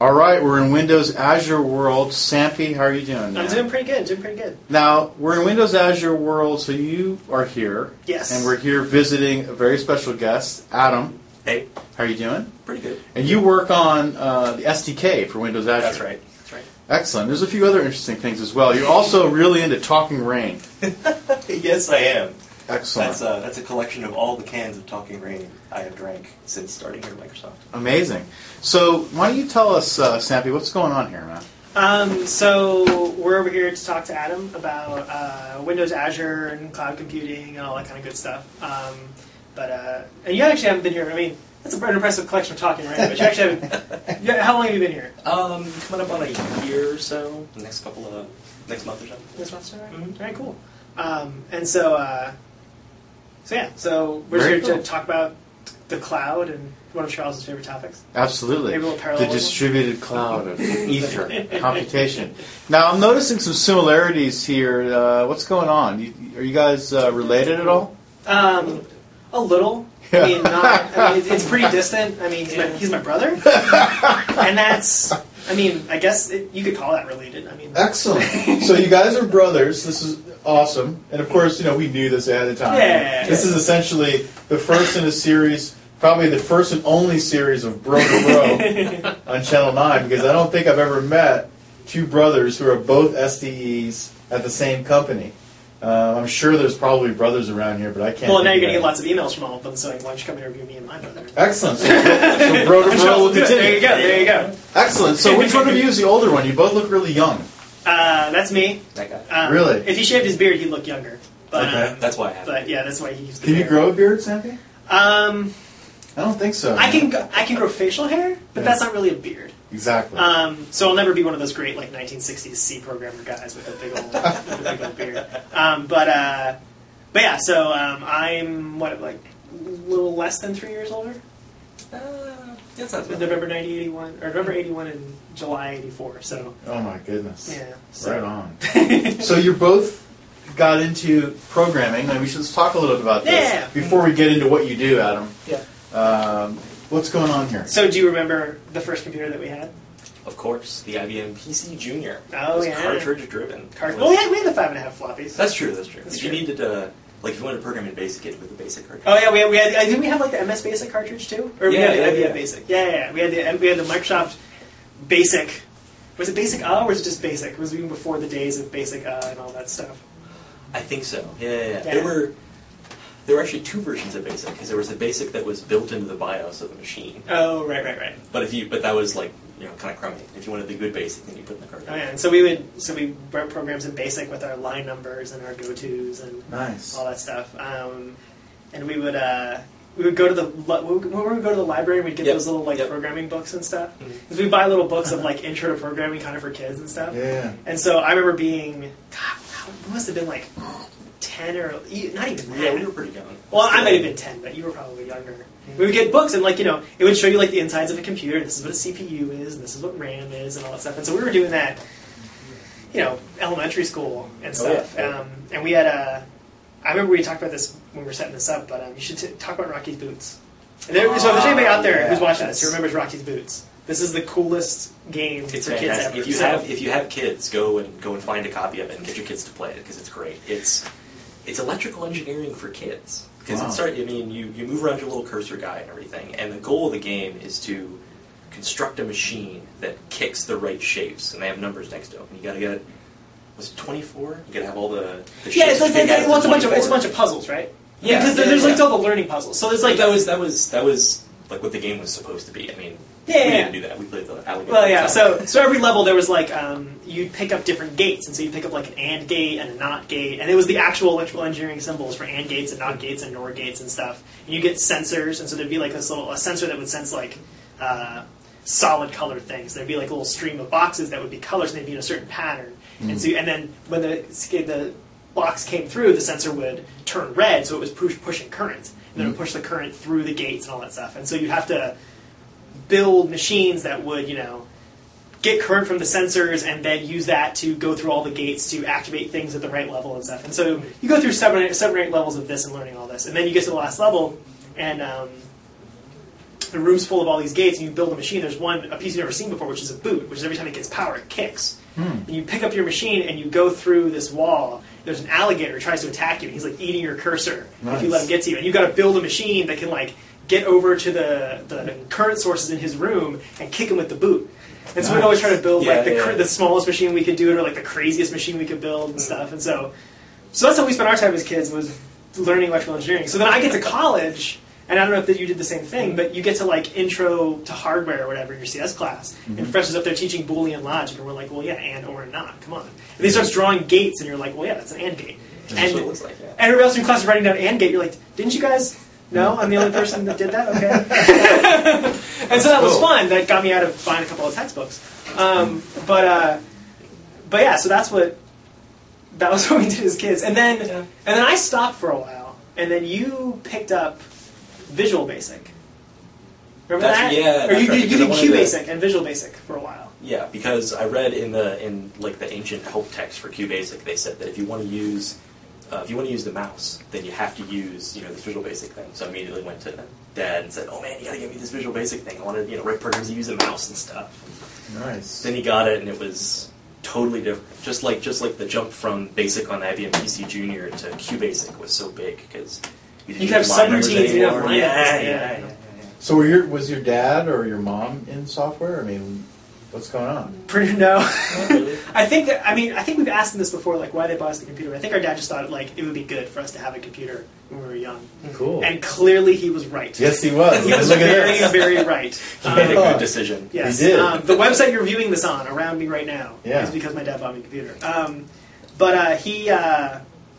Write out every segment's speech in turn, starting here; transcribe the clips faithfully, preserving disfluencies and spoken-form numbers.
All right, we're in Windows Azure World. Sampi, how are you doing? Man? I'm doing pretty good. Doing pretty good. Now we're in Windows Azure World, so you are here. Yes. And we're here visiting a very special guest, Adam. Hey. How are you doing? Pretty good. And you work on uh, the S D K for Windows Azure. That's right. That's right. Excellent. There's a few other interesting things as well. You're also really into Talking Rain. Yes, I am. Excellent. That's a, that's a collection of all the cans of Talking Rain I have drank since starting here at Microsoft. Amazing. So why don't you tell us, uh, Sampi, what's going on here, man? Um, so we're over here to talk to Adam about uh, Windows Azure and cloud computing and all that kind of good stuff. Um, but uh, and you actually haven't been here. I mean, that's an impressive collection of Talking Rain. But you actually haven't. Yeah, how long have you been here? Um, coming up on a year or so. The next couple of next month or so. This month, all right. Mm-hmm. Very cool. Um, and so. Uh, So yeah, so we're Very just here cool. to talk about the cloud and one of Charles' favorite topics. Absolutely. Maybe a little The parallelism. distributed cloud of ether computation. Now, I'm noticing some similarities here. Uh, what's going on? You, are you guys uh, related at all? Um, a little. Yeah. I mean, not. I mean, it's pretty distant. I mean, he's my, he's my brother, and that's. I mean, I guess it, you could call that related. I mean, Excellent. So you guys are brothers. This is awesome. And of course, you know, we knew this ahead of time. Yeah. This is essentially the first in a series, probably the first and only series of Bro to Bro on Channel nine, because I don't think I've ever met two brothers who are both S D Es at the same company. Uh, I'm sure there's probably brothers around here, but I can't. well, now think you're gonna of get lots of emails from all of them saying, "Why don't you come interview me and my brother?" that. Excellent. So, so Bro to I'm Bro sure will we'll do it. continue. There you go. There you go. Excellent. So which one of you is the older one? You both look really young. Uh, that's me. That guy. Um, Really? If he shaved his beard, he'd look younger. But, Okay. um, That's why I have but it. yeah, that's why he used. The Can you beard. grow a beard, Sampi? Um, I don't think so. I can. go- I can grow facial hair, but Yeah. that's not really a beard. Exactly. Um, so I'll never be one of those great like nineteen sixties C programmer guys with a big old, with a big old beard. Um, but uh, but yeah, so um, I'm what like a little less than three years older. Uh, that's not bad. November nineteen eighty-one or November eighty-one and July eighty-four. So Oh my goodness. yeah, so. Right on. So you both got into programming, and we should talk a little bit about this Yeah. before we get into what you do, Adam. Yeah. Um, what's going on here? So do you remember the first computer that we had? Of course, the I B M P C Junior. Oh, it was yeah. cartridge driven. Card- well, yeah, we had the five and a half floppies. That's true. That's true. That's if true. you needed to, like, if you wanted to program in BASIC, it with the BASIC cartridge. Oh yeah, we had, we had. I think we had like the M S Basic cartridge too, or we Yeah, had the yeah, I B M yeah. Basic. Yeah, yeah, yeah. We had the we had the Microsoft Basic. Was it Basic A or was it just Basic? It was even before the days of Basic A and all that stuff. I think so. Yeah, yeah, yeah. Yeah. There were there were actually two versions of BASIC because there was the BASIC that was built into the BIOS of the machine. Oh right, right, right. But if you but that was like you know kind of crummy. If you wanted the good BASIC, then you put it in the cartridge. Oh yeah, and so we would so we wrote programs in BASIC with our line numbers and our go-tos and Nice. all that stuff. Um, and we would uh, we would go to the li- we would, when we would go to the library, we'd get Yep. those little like Yep. programming books and stuff. Mhm. Because we buy little books of like intro to programming, kind of for kids and stuff. Yeah. And so I remember being, God, how- it must have been like ten or e- not even that. Yeah, we were pretty young. Well, I might have been ten, but you were probably younger. We would get books, and like you know, it would show you like the insides of a computer. This is what a C P U is, and this is what RAM is, and all that stuff. And so we were doing that, you know, elementary school and Oh, yeah. stuff. Um, and we had a. I remember we talked about this when we were setting this up, but um, you should t- talk about Rocky's Boots. And there, so if there's anybody out there yeah, who's watching this that's- who remembers Rocky's Boots, this is the coolest game It's for kids fantastic. ever. If you So- have if you have kids, go and go and find a copy of it and get your kids to play it because it's great. It's it's electrical engineering for kids because Wow. it start. I mean, you you move around your little cursor guy and everything, and the goal of the game is to construct a machine that kicks the right shapes, and they have numbers next to them. And you got to get was it twenty-four? You got to have all the, the yeah, shapes it's like to it's, kick out well, it's a to bunch of it's a twenty-four. bunch of puzzles, right? Yeah, because yeah, there's yeah. like all the learning puzzles. So there's Like like that was that was that was like what the game was supposed to be. I mean, Yeah, we yeah. didn't do that. We played the alligator. Well, yeah. stuff. So, so every level there was like um, you'd pick up different gates, and so you pick up like an AND gate and a NOT gate, and it was the actual electrical engineering symbols for AND gates and NOT gates and NOR gates and stuff. And you get sensors, and so there'd be like this little a sensor that would sense like uh, solid color things. There'd be like a little stream of boxes that would be colors, and they'd be in a certain pattern. And so, and then when the the box came through, the sensor would turn red, so it was push, pushing current, and then it would push the current through the gates and all that stuff. And so you have to build machines that would, you know, get current from the sensors and then use that to go through all the gates to activate things at the right level and stuff. And so you go through seven, seven or eight levels of this and learning all this. And then you get to the last level, and um, the room's full of all these gates, and you build a machine. There's one, a piece you've never seen before, which is a boot, which is every time it gets power, it kicks. Hmm. And you pick up your machine, and you go through this wall. There's an alligator who tries to attack you, and he's like eating your cursor Nice. if you let him get to you. And you've got to build a machine that can like get over to the, the current sources in his room and kick him with the boot. And so we'd always try to build Yeah, like the, yeah. cr- the smallest machine we could do it, or like the craziest machine we could build and stuff. And so, so that's how we spent our time as kids, was learning electrical engineering. So then I get to college, and I don't know if that you did the same thing, but you get to like intro to hardware or whatever in your C S class, Mm-hmm. and professor's up there teaching Boolean logic, and we're like, well, yeah, and or not, come on. And he starts drawing gates, and you're like, well, yeah, that's an and gate. That's And what it looks like, yeah. everybody else in your class is writing down and gate. You're like, didn't you guys? No, I'm the only person that did that. Okay. And so that was Cool. fun. That got me out of buying a couple of textbooks. Um, but uh, but yeah, so that's what that was what we did as kids. And then Yeah. and then I stopped for a while. And then you picked up Visual Basic. Remember That's- that? yeah, Or that's you right, did, you because I did wanted Q to- Basic and Visual Basic for a while. Yeah, because I read in the in like the ancient help text for QBasic, they said that if you want to use uh, if you want to use the mouse, then you have to use you know this Visual Basic thing. So I immediately went to Dad and said, "Oh man, you gotta get me this Visual Basic thing. I want to you know write programs to use the mouse and stuff." Nice. Then he got it, and it was totally different. Just like just like the jump from Basic on the I B M P C Junior to QBasic was so big because you, You could have line numbers subroutines, you didn't have anymore. line Yeah, numbers, yeah, yeah. yeah, yeah, yeah. So were your, was your dad or your mom in software? I mean, what's going on? Pretty no. Not really. I think that I mean I think we've asked them this before, like why they bought us the computer. I think our dad just thought like it would be good for us to have a computer when we were young, Cool. and clearly he was right. Yes, he was. He was Look at very this. very right. He made a Um, good decision. yes, He did. Um, the website you're viewing this on around me right now Yeah. is because my dad bought me a computer. Um, but uh, he. Uh,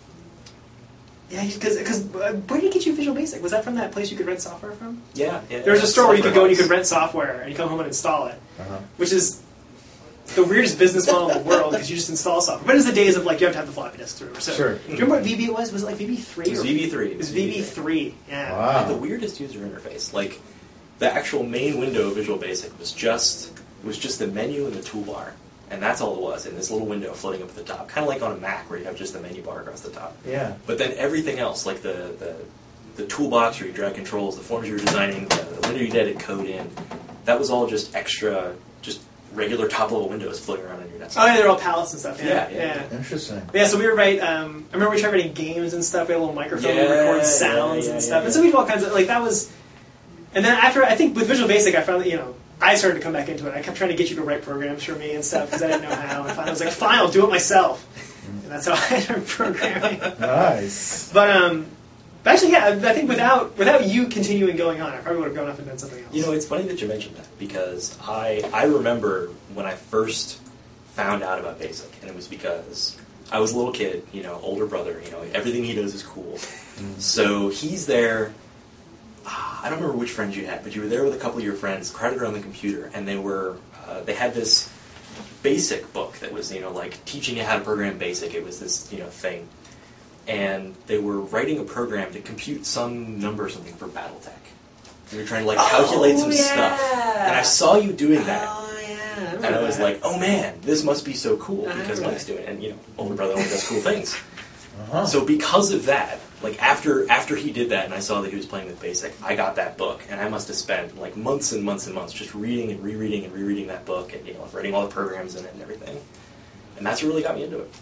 yeah, because because uh, where did he get you Visual Basic? Was that from that place you could rent software from? Yeah, yeah. There was a store where you could go and you could Software rent software and you come home and install it, Uh-huh. which is the weirdest business model in the world because you just install software. But it's the days of like you have to have the floppy disk through. So, Sure. do you remember what V B it was? Was it like V B three? It was V B three. It was V B three. Yeah. It had the Wow. weirdest user interface. Like the actual main window of Visual Basic was just was just the menu and the toolbar, and that's all it was. And this little window floating up at the top, kind of like on a Mac where you have just the menu bar across the top. Yeah. But then everything else, like the the, the toolbox where you drag controls, the forms you were designing, the, the window you edit code in, that was all just extra, just regular top level windows floating around on your Oh desktop. yeah, they're all palettes and stuff. Yeah, Yeah, yeah, yeah. Interesting. Yeah, so we would write. Um, I remember we tried writing games and stuff. We had a little microphone. we Yeah, recorded yeah, sounds yeah, and yeah, stuff. yeah. And so we did all kinds of like that was. And then after I think with Visual Basic, I finally you know I started to come back into it. I kept trying to get you to write programs for me and stuff because I didn't know how. And finally I was like, fine, I'll do it myself. And that's how I started programming. Nice. But um, but actually, yeah, I think without without you continuing going on, I probably would have gone off and done something else. You know, it's funny that you mentioned that because I I remember when I first found out about BASIC, and it was because I was a little kid, you know, older brother, you know, everything he does is cool. So he's there. ah, I don't remember which friends you had, but you were there with a couple of your friends, crowded around the computer, and they were uh, they had this BASIC book that was you know like teaching you how to program BASIC. It was this you know thing, and they were writing a program to compute some number or something for BattleTech. They were trying to like calculate some Oh, yeah. stuff, and I saw you doing that. Oh yeah, I remember And I was that. like, "Oh man, this must be so cool I because remember Mike's doing it." And you know, older brother only does cool things. Uh-huh. So because of that, like after after he did that, and I saw that he was playing with BASIC, I got that book, and I must have spent like months and months and months just reading and rereading and rereading that book, and you know, writing all the programs in it and everything. And that's what really got me into it.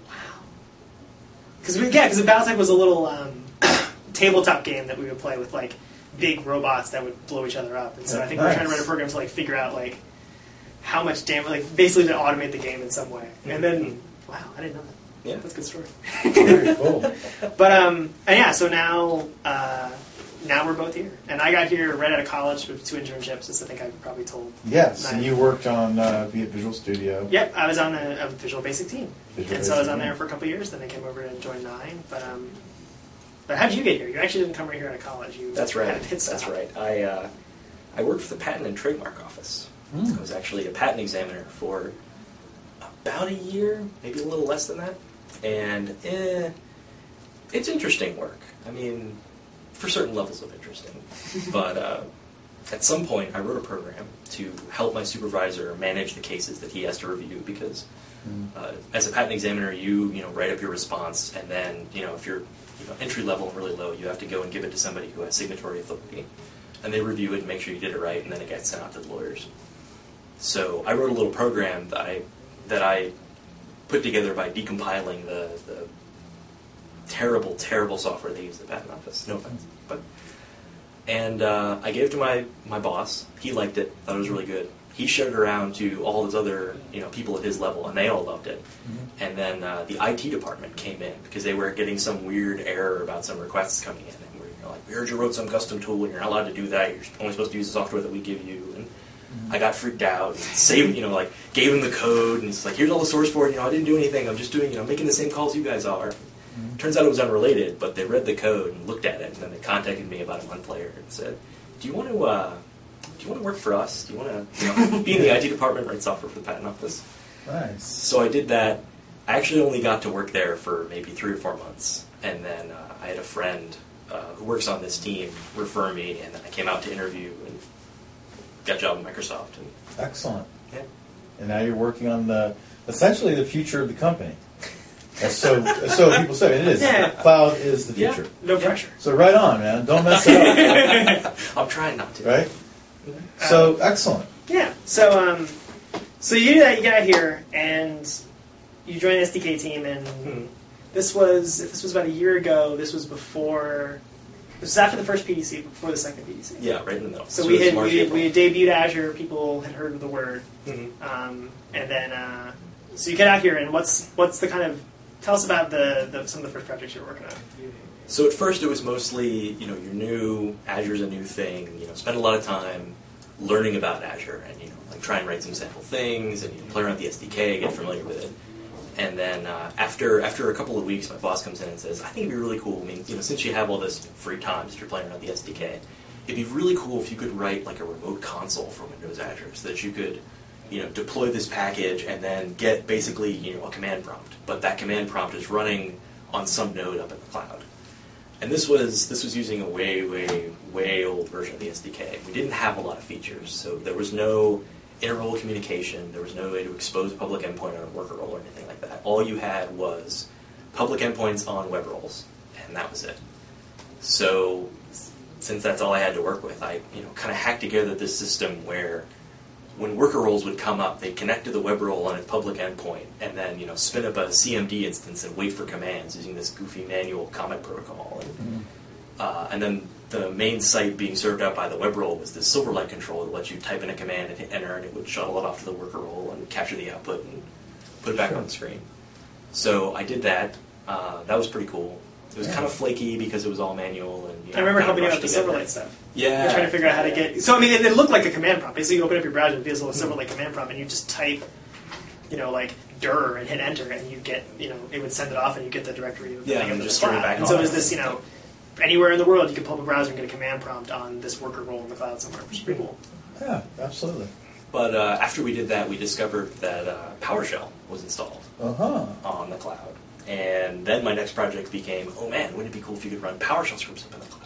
Because we, yeah, because BattleTech was a little um, tabletop game that we would play with like big robots that would blow each other up, and so Yeah, I think we were trying to nice. write a program to like figure out like how much damage, like basically to automate the game in some way. And then, wow, I didn't know that. Yeah. That's a good story. Very cool. But um, and yeah, so now uh, now we're both here, and I got here right out of college with two internships, as I think I probably told. Yes, and Nice. you worked on uh, via Visual Studio. Yep, I was on a, a Visual Basic team, Visual and so I was Basic on team. there for a couple of years. Then I came over and joined Nine. But um, but how did you get here? You actually didn't come right here out of college. You That's right. Had a pit That's stop. right. I uh, I worked for the Patent and Trademark Office. Hmm. I was actually a patent examiner for about a year, maybe a little less than that. And eh, it's interesting work. I mean, for certain levels of interesting. But uh, at some point, I wrote a program to help my supervisor manage the cases that he has to review because uh, as a patent examiner, you you know write up your response, and then you know if you're you know entry level and really low, you have to go and give it to somebody who has signatory authority. and they review it and make sure you did it right, and then it gets sent out to the lawyers. So I wrote a little program that I that I put together by decompiling the, the terrible, terrible software they use at the Patent Office. No offense, but and uh, I gave it to my my boss. He liked it, thought it was really good. He shared it around to all his other you know people at his level, and they all loved it. Mm-hmm. And then uh, the I T department came in because they were getting some weird error about some requests coming in, and we were like, "We heard you wrote some custom tool, and you're not allowed to do that. You're only supposed to use the software that we give you." And I got freaked out, and saved, you know, like gave him the code, and it's like, here's all the source for it. You know, I didn't do anything. I'm just doing, you know, making the same calls you guys are. Mm-hmm. Turns out it was unrelated, but they read the code and looked at it, and then they contacted me about a month later and said, "Do you want to, uh, do you want to work for us? Do you want to, you know, be in the I T department, write software for the Patent Office?" Nice. So I did that. I actually only got to work there for maybe three or four months, and then uh, I had a friend uh, who works on this team refer me, and then I came out to interview and got a job at Microsoft. And excellent. Yeah. And now you're working on the essentially the future of the company. That's so so people say it is. Yeah. Cloud is the Yeah. future. No pressure. So right on, man. Don't mess it up. I'm trying not to. Right? So excellent. Yeah. So um, so you do that. You get out here and you join the S D K team, and Hmm. this was if this was about a year ago. This was before. This was after the first P D C, before the second P D C. Yeah, right in the middle. So So we it was had March, we, April. we had debuted Azure. People had heard of the word, Mhm. um, and then uh, so you get out here, and what's what's the kind of tell us about the, the some of the first projects you were working on. So at first it was mostly, you know, you're new, Azure's a new thing, you know, spend a lot of time learning about Azure and, you know, like try and write some sample things and you know, play around with the S D K, get familiar with it. And then uh, after after a couple of weeks, my boss comes in and says, I think it'd be really cool, I mean, you know, since you have all this free time, since you're playing around with the S D K, it'd be really cool if you could write like a remote console for Windows Azure so that you could, you know, deploy this package and then get basically, you know, a command prompt. But that command prompt is running on some node up in the cloud. And this was this was using a way, way, way old version of the S D K. We didn't have a lot of features, so there was no inter-role communication. There was no way to expose a public endpoint on a worker role or anything like that. All you had was public endpoints on web roles, and that was it. So since that's all I had to work with, I you know kind of hacked together this system where when worker roles would come up, they'd connect to the web role on its public endpoint, and then you know spin up a C M D instance and wait for commands using this goofy manual comment protocol. And, Mm-hmm. uh, and then the main site being served out by the web role was this Silverlight control that lets you type in a command and hit enter, and it would shuttle it off to the worker role and capture the output and put it back Sure. on the screen. So I did that. Uh, that was pretty cool. It was Yeah. kind of flaky because it was all manual. And you know, I remember kind of helping you out rushed with the together. Silverlight stuff. Yeah. You're trying to figure out how to get. So I mean, it, it looked like a command prompt. Basically, you open up your browser, it feels like a Silverlight command prompt, and you just type, you know, like dir and hit enter, and you get, you know, it would send it off, and you get the directory of the Yeah, thing and into just the turn it cloud. back And so on. it was this, you know, anywhere in the world you could pull up a browser and get a command prompt on this worker role in the cloud somewhere, which is pretty cool. Yeah, absolutely. But uh, after we did that, we discovered that uh, PowerShell was installed Uh huh. on the cloud. And then my next project became, oh man, wouldn't it be cool if you could run PowerShell scripts up in the cloud?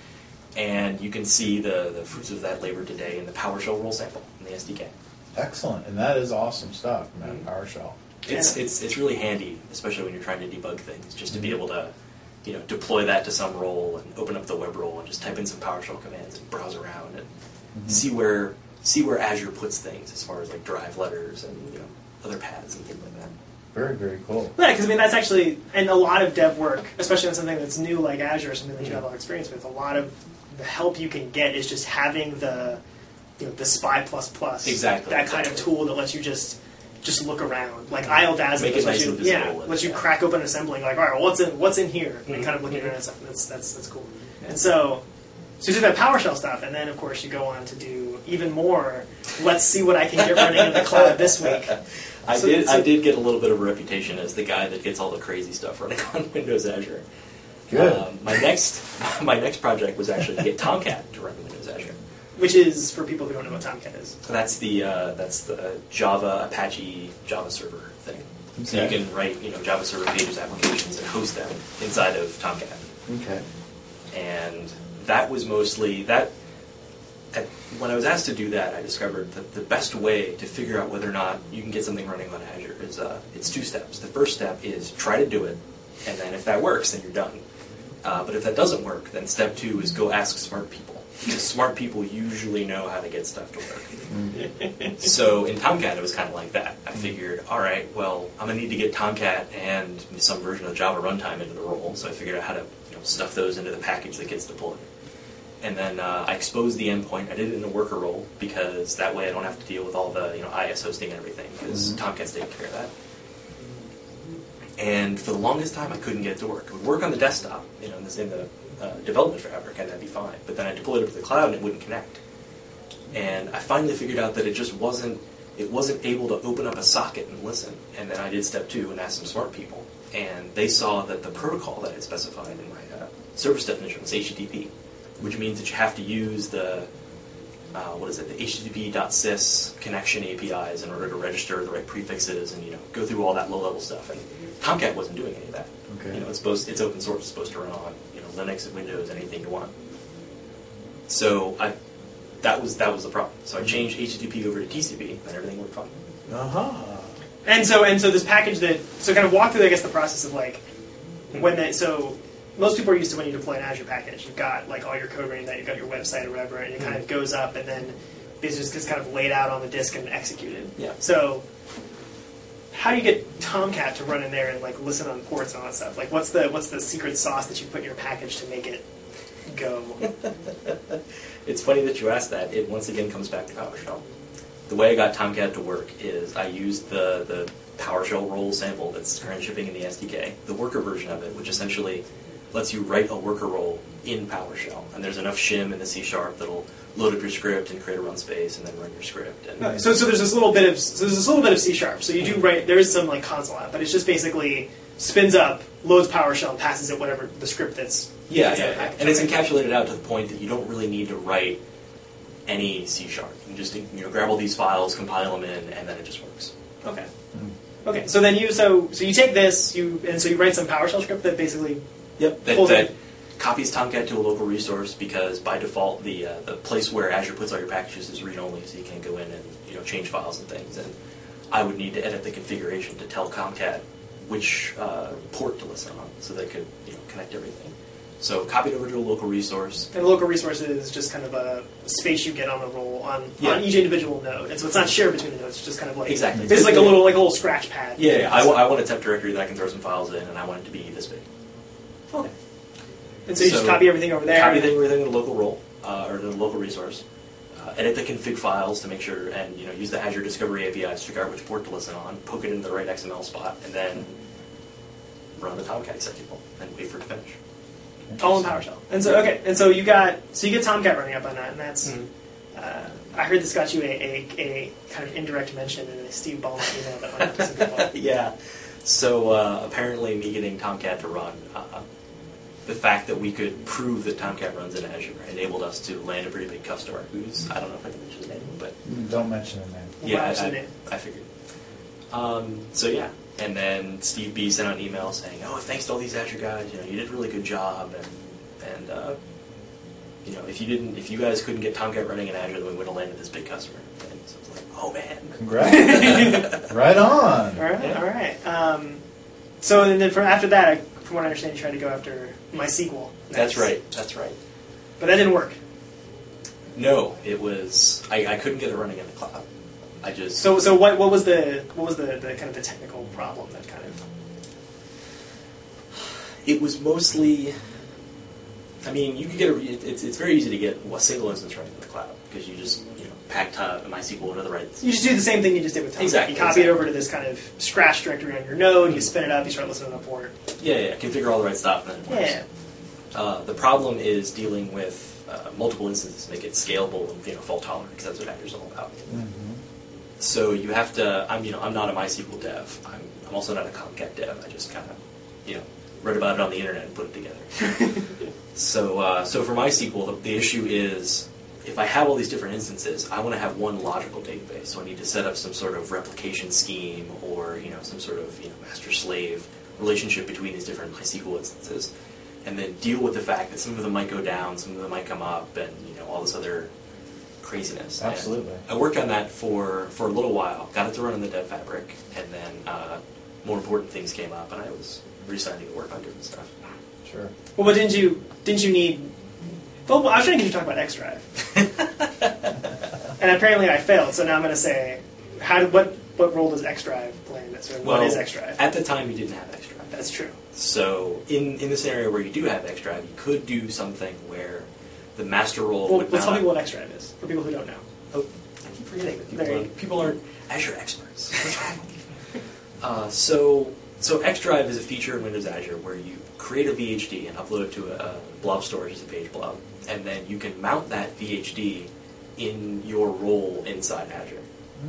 And you can see the, the fruits of that labor today in the PowerShell role sample in the S D K. Excellent, and that is awesome stuff, man. Mhm. PowerShell. It's Yeah. it's it's really handy, especially when you're trying to debug things, just to be able to, you know, deploy that to some role and open up the web role and just type in some PowerShell commands and browse around and Mhm. see where see where Azure puts things as far as like drive letters and you know other paths and things like that. Very, very cool. Yeah, because I mean that's actually, and a lot of dev work, especially on something that's new like Azure, or something that you have a lot of experience with. A lot of the help you can get is just having the, you know, the Spy plus plus, Exactly, that kind of exactly. tool that lets you just just look around. Like I L D A Z, Make it lets nice you, and visible yeah, and- lets you yeah. crack open assembling. Like, all right, well, what's in what's in here, and Mhm. kind of looking Mhm. around and stuff. That's that's that's cool. And so. So you do that PowerShell stuff, and then of course you go on to do even more. Let's see what I can get running in the cloud this week. I So- did so- I did get a little bit of a reputation as the guy that gets all the crazy stuff running on Windows Azure. Good. Um, my next my next project was actually to get Tomcat to run Windows Azure. Which is, for people who don't know what Tomcat is. That's the uh, that's the Java Apache Java server thing. So you Okay. can write you know Java server pages, applications, and host them inside of Tomcat. Okay. And that was mostly that. At, when I was asked to do that, I discovered that the best way to figure out whether or not you can get something running on Azure is uh, it's two steps. The first step is try to do it, and then if that works, then you're done. Uh, but if that doesn't work, then step two is go ask smart people. smart people usually know how to get stuff to work. So in Tomcat, it was kind of like that. I figured, all right, well, I'm going to need to get Tomcat and some version of Java runtime into the role, so I figured out how to you know, stuff those into the package that gets deployed. And then uh, I exposed the endpoint. I did it in a worker role, because that way I don't have to deal with all the you know I S hosting and everything, because mm-hmm. Tomcat's taking care of that. And for the longest time, I couldn't get it to work. It would work on the desktop, you know, in the, in the uh, development fabric, and that'd be fine. But then I deployed it to the cloud, and it wouldn't connect. And I finally figured out that it just wasn't, it wasn't able to open up a socket and listen. And then I did step two and asked some smart people. And they saw that the protocol that I had specified in my uh, service definition was H T T P, which means that you have to use the, uh, what is it, the H T T P dot sys connection A P Is in order to register the right prefixes and, you know, go through all that low-level stuff. And Tomcat wasn't doing any of that. Okay. You know, it's supposed, it's open source, it's supposed to run on, you know, Linux and Windows, anything you want. So I, that was that was the problem. So I changed H T T P over to T C P, and everything worked fine. Uh-huh. And so and so this package that so kind of walk through I guess the process of like when they so most people are used to when you deploy an Azure package, you've got like all your code running that, you've got your website or whatever, and it kind of goes up and then it just gets kind of laid out on the disk and executed. Yeah. So how do you get Tomcat to run in there and like listen on ports and all that stuff? Like what's the what's the secret sauce that you put in your package to make it go? It's funny that you asked that. It once again comes back to PowerShell. The way I got Tomcat to work is I used the, the PowerShell role sample that's currently shipping in the S D K, the worker version of it, which essentially lets you write a worker role in PowerShell. And there's enough shim in the C Sharp that'll load up your script and create a run space and then run your script. And okay. So so there's this little bit of so there's this little bit of C Sharp. So you do write there is some like console app, but it's just basically spins up, loads PowerShell, and passes it whatever the script that's yeah, that's yeah, in the yeah. package. And it's Okay. encapsulated out to the point that you don't really need to write any C Sharp. You can just you know grab all these files, compile them in, and then it just works. Okay. Okay. So then you so so you take this you and so you write some PowerShell script that basically Yep. That, pulls that it. copies Tomcat to a local resource because by default the uh, the place where Azure puts all your packages is read only, so you can't go in and you know change files and things. And I would need to edit the configuration to tell Tomcat which uh, port to listen on, so they could you know connect everything. So copy it over to a local resource. And a local resource is just kind of a space you get on the roll on, Yeah. on each individual node, and so it's not shared between the nodes. It's just kind of like Exactly. It's like a little like a little scratch pad. Yeah, yeah. I, w- I want a temp directory that I can throw some files in, and I want it to be this big. Okay. And so you just So, copy everything over there. Copy everything in a local role uh, or in a local resource. Uh, edit the config files to make sure, and you know, use the Azure Discovery A P Is to figure out which port to listen on. Poke it into the right X M L spot, and then run the Tomcat executable and wait for it to finish. All in PowerShell. And so okay, and so you got so you get Tomcat running up on that, and that's. Mhm. Uh, I heard this got you a, a, a kind of indirect mention in a Steve Ballmer email that went out to some people. Yeah. So uh, apparently, me getting Tomcat to run, uh, the fact that we could prove that Tomcat runs in Azure enabled us to land a pretty big customer who's, I don't know if I can mention his name, but Don't mention the name. We'll yeah, mention I, the name. I, I figured. Um, so yeah, and then Steve B sent out an email saying, "Oh, thanks to all these Azure guys, you know, you did a really good job, and and uh, you know, if you didn't, if you guys couldn't get Tomcat running in Azure, then we would have landed this big customer." And so I was like, "Oh man, Congrats. Right on. All right, Yeah. all right. Um, so and then from after that, I, from what I understand, you tried to go after MySQL. that's next. right, that's right." But that didn't work. No, it was I, I couldn't get it running in the cloud. I just So so what what was the what was the, the kind of the technical problem that kind of it was mostly. I mean, you could get a, it, it's it's very easy to get a single instance running in the cloud because you just you know pack uh, MySQL into the right. you just do the same thing you just did with Tomcat. Exactly, You copy exactly. it over to this kind of scratch directory on your node. You spin it up. You start listening on a port. Yeah, yeah, configure all the right stuff and then it works. Yeah. Uh, the problem is dealing with uh, multiple instances to make it scalable and you know fault tolerant because that's what Azure's all about. Mm-hmm. So you have to. I'm you know I'm not a MySQL dev. I'm I'm also not a Tomcat dev. I just kind of you know read about it on the internet and put it together. so uh, so for MySQL, the, the issue is if I have all these different instances, I want to have one logical database. So I need to set up some sort of replication scheme or you know some sort of you know master slave relationship between these different MySQL instances. And then deal with the fact that some of them might go down, some of them might come up, and you know all this other craziness. Absolutely. And I worked on that for, for a little while, got it to run in the Dev Fabric, and then uh, more important things came up, and I was redeciding to work on different stuff. Sure. Well, but didn't you didn't you need Well, I was trying to get you to talk about Xdrive. And apparently I failed, so now I'm going to say, how did, what, what role does Xdrive play in this? Or Well, what is Xdrive? At the time, you didn't have Xdrive. That's true. So in, in the scenario where you do have Xdrive, you could do something where the master role Well, would let's tell mount- people what Xdrive is, for people who don't know. Oh, I keep forgetting that people There you- aren't, people aren't Azure experts. What's wrong with you? uh, so, so Xdrive is a feature in Windows Azure where you create a V H D and upload it to a, a blob storage as a page blob, and then you can mount that V H D in your role inside Azure.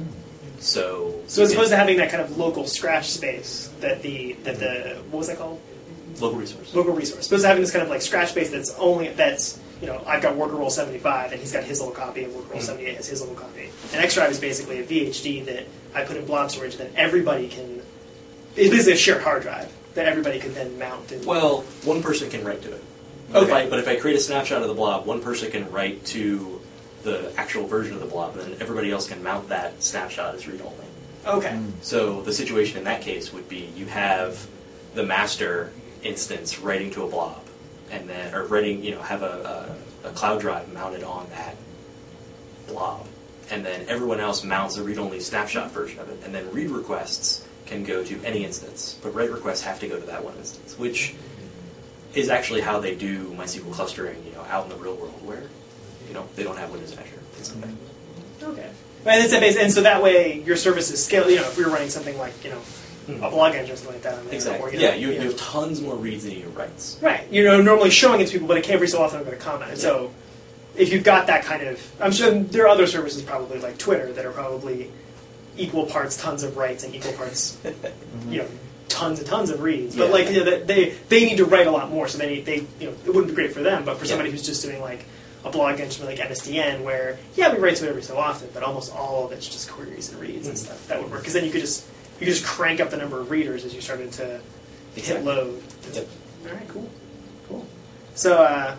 So, So as opposed to having that kind of local scratch space that the that the what was that called? local resource. Local resource. Opposed to having this kind of like scratch space that's only that's you know I've got worker role seventy-five and he's got his little copy and worker role Mhm. seventy-eight has his little copy. And Xdrive is basically a V H D that I put in blob storage that everybody can. It's basically a shared hard drive that everybody could then mount. And, Well, one person can write to it. But, Okay. if I, but if I create a snapshot of the blob, one person can write to the actual version of the blob, and then everybody else can mount that snapshot as read-only. okay. Mm. So the situation in that case would be you have the master instance writing to a blob, and then or writing, you know, have a, a, a cloud drive mounted on that blob, and then everyone else mounts a read-only snapshot version of it, and then read requests can go to any instance, but write requests have to go to that one instance, which is actually how they do MySQL clustering, you know, out in the real world where, you know, they don't have Windows Azure. Things like that. Okay. And, it's a base, and so that way your service is scale. You know, if we were running something like you know a blog engine or something like that, on there, Exactly. or, you Yeah, know, you, you know, have tons more reads than you do writes. right. You know, normally showing it to people, but it every so often I'm going to comment. And so if you've got that kind of, I'm sure there are other services probably like Twitter that are probably equal parts tons of writes and equal parts, you know, tons and tons of reads. But Yeah. like you know, they they need to write a lot more, so they they you know it wouldn't be great for them. But for Yeah. somebody who's just doing like a blog engine like M S D N, where yeah we write to it every so often, but almost all of it's just queries and reads and Mhm. stuff. That would work because then you could just you could just crank up the number of readers as you started to hit Exactly. load. Yep. All right, cool, cool. So, uh,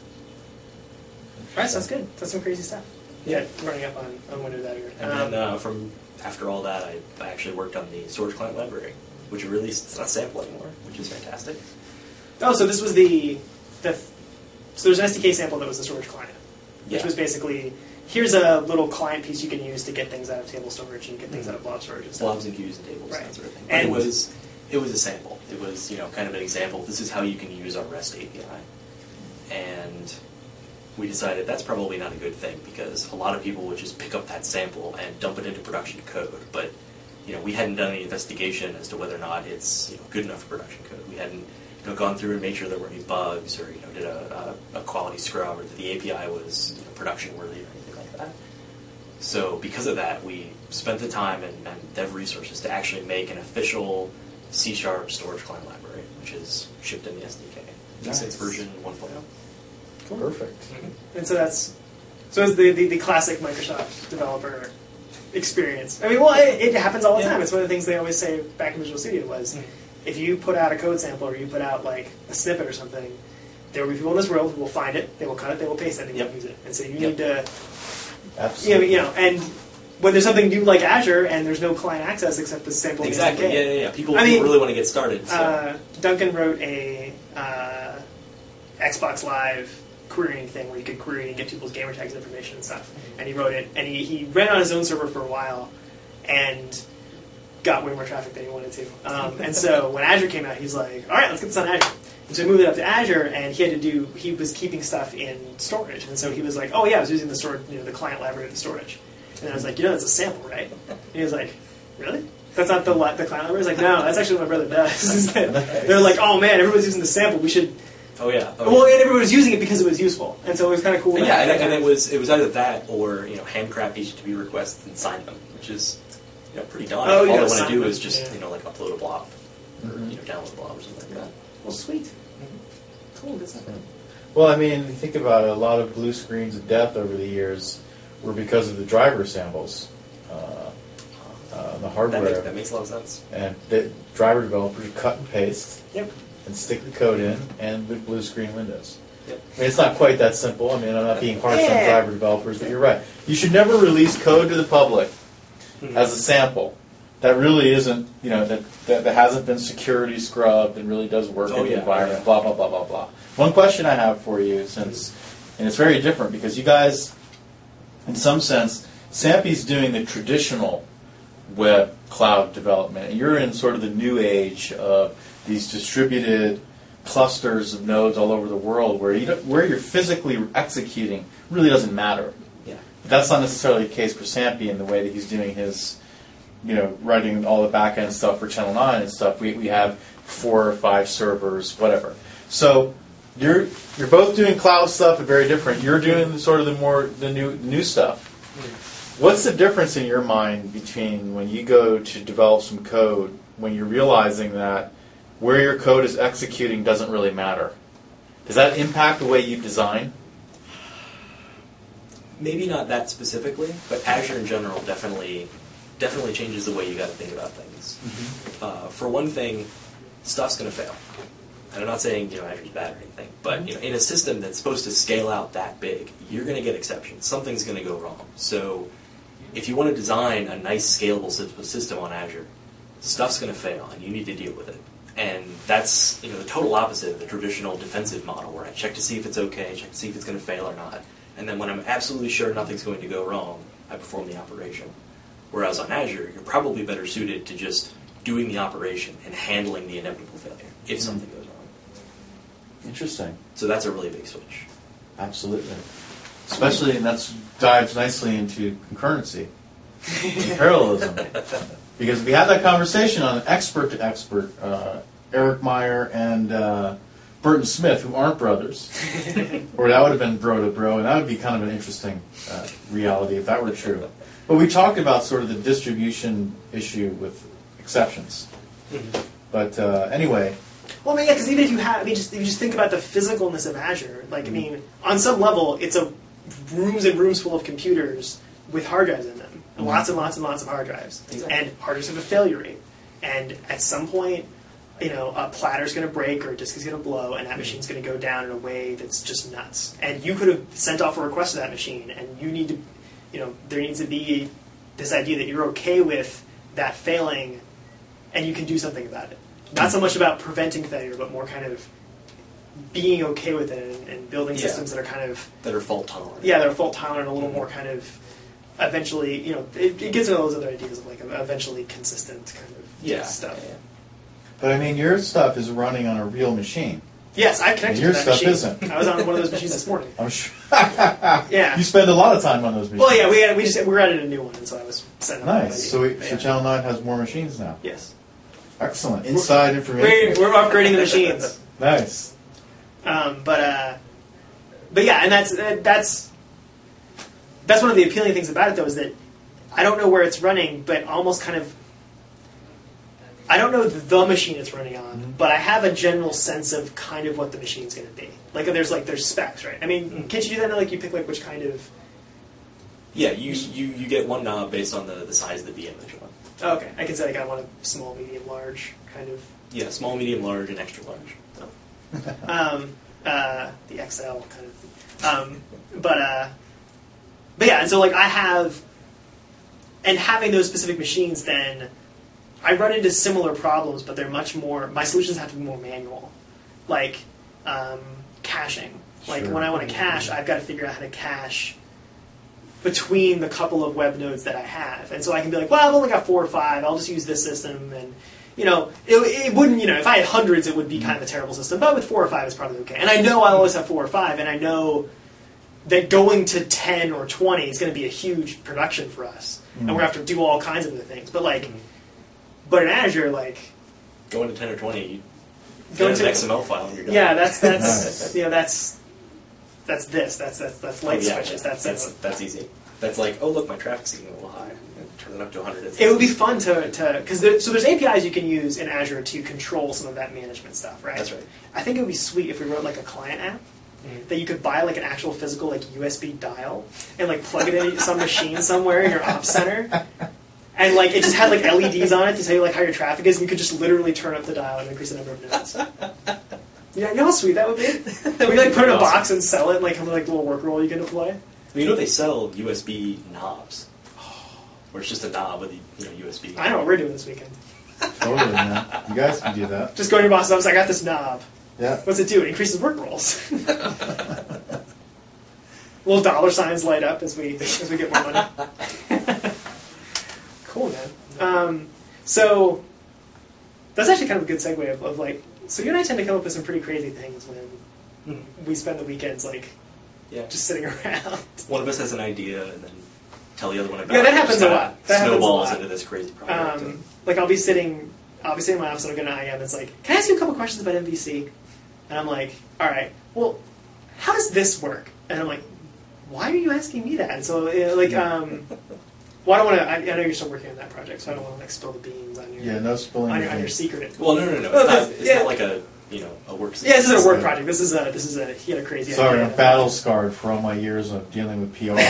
all right, sounds good. That's some crazy stuff. Yeah. running up on, on Windows Azure. And Um, then uh, from after all that, I, I actually worked on the storage client library, which released, it's not sample anymore, which is fantastic. oh, so this was the the so there's an S D K sample that was the storage client, which Yeah. was basically here's a little client piece you can use to get things out of table storage and get things out of blob storage and stuff. Blobs and queues and tables, Right. that sort of thing. But And- it was it was a sample. It was, you know, kind of an example. This is how you can use our REST A P I. And we decided that's probably not a good thing because a lot of people would just pick up that sample and dump it into production code. But you know, we hadn't done any investigation as to whether or not it's, you know, good enough for production code. We hadn't, you know, gone through and made sure there weren't any bugs or, you know, did a, a, a quality scrub or that the A P I was, you know, production worthy or anything like that. So because of that, we spent the time and, and dev resources to actually make an official C Sharp storage client library, which is shipped in the S D K. Nice. Since version one point oh. Perfect. And so that's so it's the, the the classic Microsoft developer experience. I mean, well, it, it happens all the Yeah. time. It's one of the things they always say back in Visual Studio was Mhm. if you put out a code sample or you put out like a snippet or something, there will be people in this world who will find it, they will cut it, they will paste it, and they will Yep. use it. And so you Yep. need to, you know, Absolutely. you know, and when there's something new like Azure and there's no client access except the sample. in the Exactly. S D K, Yeah, yeah, yeah. People, I people mean, really want to get started. So. Uh, Duncan wrote a uh, Xbox Live querying thing where you could query and get people's gamer tags information and stuff. And he wrote it, and he, he ran it on his own server for a while, and got way more traffic than he wanted to. Um, and so when Azure came out, he's like, all right, let's get this on Azure. And so he moved it up to Azure, and he had to do, he was keeping stuff in storage. And so he was like, oh yeah, I was using the storage, you know, the client library in storage. And I was like, you know, that's a sample, right? And he was like, really? That's not the li- the client library? I was like, no, that's actually what my brother does. Is that they're like, oh man, everybody's using the sample. We should. Oh yeah. Oh, Well, yeah. and everybody was using it because it was useful, and so it was kind of cool. And that- yeah, and, that and kind it of- was it was either that or, you know, handcraft H T T P requests and sign them, which is, you know, pretty daunting. Oh, All you I gotta want sign to do them, is just, yeah. you know, like upload a blob or, Mhm. you know, download a blob or something like that. Well, sweet. Cool. Good stuff. Well, I mean, you think about it, a lot of blue screens of death over the years were because of the driver samples, uh, uh, the That hardware. makes, that makes a lot of sense. And the driver developers cut and paste Yep. and stick the code in and the blue screen windows. Yep. I mean, it's not quite that simple. I mean, I'm not being harsh on Yeah. driver developers, but you're right. You should never release code to the public Mhm. as a sample. That really isn't, you know, that, that, that hasn't been security scrubbed and really does work Oh, in the yeah, environment, yeah. blah, blah, blah, blah, blah. One question I have for you, since, And it's very different because you guys, in some sense, SAMPy's doing the traditional web cloud development, and you're in sort of the new age of these distributed clusters of nodes all over the world where you don't, where you're physically executing really doesn't matter. Yeah. That's not necessarily the case for SAMPy in the way that he's doing his, you know, writing all the back-end stuff for Channel nine and stuff. We we have four or five servers, whatever. So you're you're both doing cloud stuff, but very different. You're doing sort of the more the new new stuff. What's the difference in your mind between when you go to develop some code, when you're realizing that where your code is executing doesn't really matter? Does that impact the way you design? Maybe not that specifically, but Azure in general definitely definitely changes the way you got to think about things. Mm-hmm. Uh, for one thing, stuff's going to fail. And I'm not saying, you know, Azure's bad or anything, but you know, in a system that's supposed to scale out that big, you're going to get exceptions. Something's going to go wrong. So if you want to design a nice scalable system on Azure, stuff's going to fail, and you need to deal with it. And that's, you know, the total opposite of the traditional defensive model, where I check to see if it's okay, check to see if it's going to fail or not, and then when I'm absolutely sure nothing's going to go wrong, I perform the operation. Whereas on Azure, you're probably better suited to just doing the operation and handling the inevitable failure if mm-hmm. something goes wrong. Interesting. So that's a really big switch. Absolutely. Especially, and that dives nicely into concurrency and parallelism. Because we had that conversation on expert to expert, uh, Eric Meyer and uh, Burton Smith, who aren't brothers. Or that would have been bro to bro, and that would be kind of an interesting uh, reality if that were true. But we talked about sort of the distribution issue with exceptions. Mm-hmm. But uh, anyway. Well, I mean, yeah, because even if you have, I mean, just if you just think about the physicalness of Azure, like, mm-hmm. I mean, on some level, it's a rooms and rooms full of computers with hard drives in them. Mm-hmm. Lots and lots and lots of hard drives. Exactly. And hard drives have a failure rate. And at some point, you know, a platter's going to break or a disk is going to blow, and that machine's going to go down in a way that's just nuts. And you could have sent off a request to that machine, and you need to, you know, there needs to be this idea that you're okay with that failing, and you can do something about it. Not so much about preventing failure, but more kind of being okay with it and, and building yeah. systems that are kind of... That are fault tolerant. Yeah, that are fault tolerant, a little mm-hmm. more kind of eventually, you know, it, it gets into those other ideas of like eventually consistent kind of yeah. stuff. Yeah, yeah. But I mean, your stuff is running on a real machine. Yes, I connected your to that stuff machine. Isn't. I was on one of those machines this morning. I'm sure. Yeah. You spend a lot of time on those machines. Well, yeah, we had, we just we were adding a new one, and so I was setting up. Nice. So, we, so Channel nine has more machines now. Yes. Excellent. Inside information. We're, we're upgrading the machines. Nice. Um, but uh, but yeah, and that's that's that's one of the appealing things about it, though, is that I don't know where it's running, but almost kind of I don't know the machine it's running on, mm-hmm. but I have a general sense of kind of what the machine's going to be. Like there's like there's specs, right? I mean, mm-hmm. can't you do that? Like you pick like which kind of yeah, you you, you get one knob based on the, the size of the V M that you want. Oh, okay, I can say like I want a small, medium, large kind of. Yeah, small, medium, large, and extra large. So. um, uh, the X L kind of thing. Um, but uh, but yeah, and so like I have, and having those specific machines, then I run into similar problems, but they're much more. My solutions have to be more manual, like um, caching. Like Sure. when I want to cache, I've got to figure out how to cache between the couple of web nodes that I have. And so I can be like, well, I've only got four or five, I'll just use this system. And, you know, it, it wouldn't, you know, if I had hundreds, it would be kind of a terrible system. But with four or five, it's probably okay. And I know I'll always have four or five, and I know that going to ten or twenty is going to be a huge production for us. Mm. And we're going to have to do all kinds of other things. But, like, mm. but in Azure, like... Going to ten or twenty, you going get to an X M L file and you're done. Yeah, that's, that's you know, that's... That's this. That's that's that's light oh, yeah, switches. That's that's it. that's easy. That's like, oh look, my traffic's getting a little high. Turn it up to one hundred. It would be fun to to because there, so there's A P Is you can use in Azure to control some of that management stuff, right? That's right. I think it would be sweet if we wrote like a client app mm-hmm. that you could buy like an actual physical like U S B dial and like plug it into some machine somewhere in your ops center. And like it just had like L E Ds on it to tell you like how your traffic is, and you could just literally turn up the dial and increase the number of nodes. Yeah, you know how sweet that would be? We like put it in a box and sell it, and like have like a little work roll you can deploy. You know they sell U S B knobs, where it's just a knob with you know U S B. I know what we're doing this weekend. Totally, man. You guys can do that. Just go to your boss's office. I got this knob. Yeah. What's it do? It increases work rolls. little dollar signs light up as we as we get more money. Cool, man. Um, so that's actually kind of a good segue of, of like. So you and I tend to come up with some pretty crazy things when Mm-hmm. we spend the weekends like Yeah. just sitting around. One of us has an idea and then tell the other one about it. Yeah, that happens Just a kinda lot. That happens a snowballs lot. into this crazy project. Um, like I'll be sitting, I'll be sitting in my office and I'll go to I M. It's like, can I ask you a couple questions about M V C? And I'm like, all right, well, how does this work? And I'm like, why are you asking me that? And so uh, like, um, well, I don't want to. I, I know you're still working on that project, so I don't want to like spill the beans on your Yeah, no spilling. on your, on your anything. secret. well, no, no, no. It's, Oh, not, this- it's yeah. not like a you know a work. Yeah, this is a work Yeah. project. This is a this is a he had a crazy Sorry, idea. I'm battle scarred for all my years of dealing with P R. But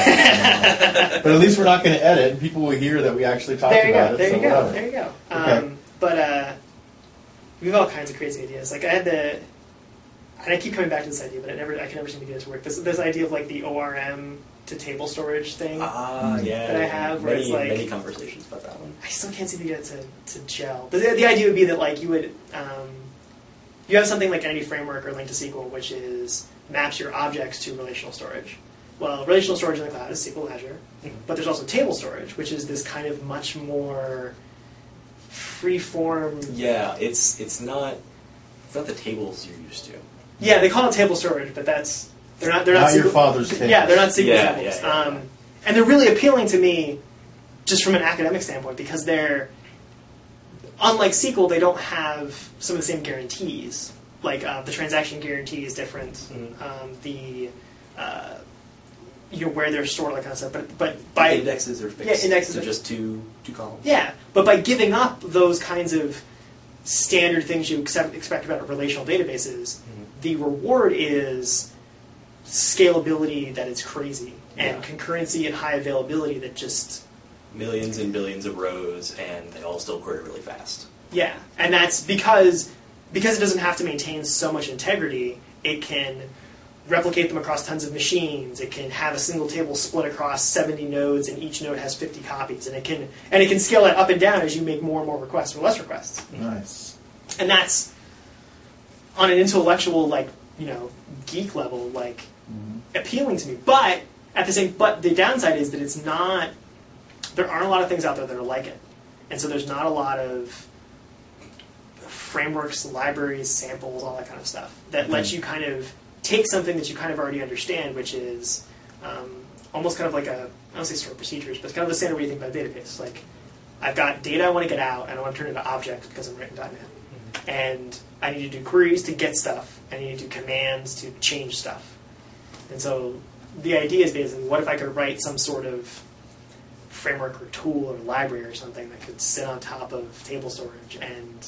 at least we're not going to edit, and people will hear that we actually talked There you about go. it. There so you go. whatever. There you go. Okay. Um, but uh, we have all kinds of crazy ideas. Like I had the, and I keep coming back to this idea, but I never, I can never seem to get it to work. This this idea of like the O R M to table storage thing. Ah, yeah. That I have where many, it's like- many conversations about that one. I still can't seem to get it to, to gel. The, the idea would be that like you would, um, you have something like Entity Framework or Link to S Q L, which is maps your objects to relational storage. Well, relational storage in the cloud is S Q L Azure, Mhm. but there's also table storage, which is this kind of much more free-form. Yeah, it's it's not it's not the tables you're used to. Yeah, they call it table storage, but that's they're not. They're not, Not your S Q L father's tables. Yeah, they're not S Q L Yeah, tables. yeah, yeah, um, yeah. And they're really appealing to me, just from an academic standpoint, because they're unlike S Q L. They don't have some of the same guarantees. Like uh, the transaction guarantee is different. Mhm. Um, the uh, you know where they're stored, all that kind of stuff. But but by indexes are fixed. Yeah, indexes to are- just two two columns. yeah, but by giving up those kinds of standard things you accept, expect about relational databases, Mhm. the reward is scalability that is crazy and Yeah. concurrency and high availability that just Millions and billions of rows, and they all still query really fast. yeah, and that's because because it doesn't have to maintain so much integrity. It can replicate them across tons of machines. It can have a single table split across seventy nodes, and each node has fifty copies, and it can and it can scale that up and down as you make more and more requests or less requests. Nice. And that's on an intellectual, like, you know, geek level, like, Mhm. appealing to me. But at the same, but the downside is that it's not. There aren't a lot of things out there that are like it, and so there's not a lot of frameworks, libraries, samples, all that kind of stuff that Mhm. lets you kind of take something that you kind of already understand, which is um, almost kind of like a I don't say stored procedures, but it's kind of the standard way you think about a database. Like, I've got data I want to get out, and I want to turn it into objects because I'm writing dot net. And I need to do queries to get stuff. I need to do commands to change stuff. And so the idea is basically, what if I could write some sort of framework or tool or library or something that could sit on top of table storage, and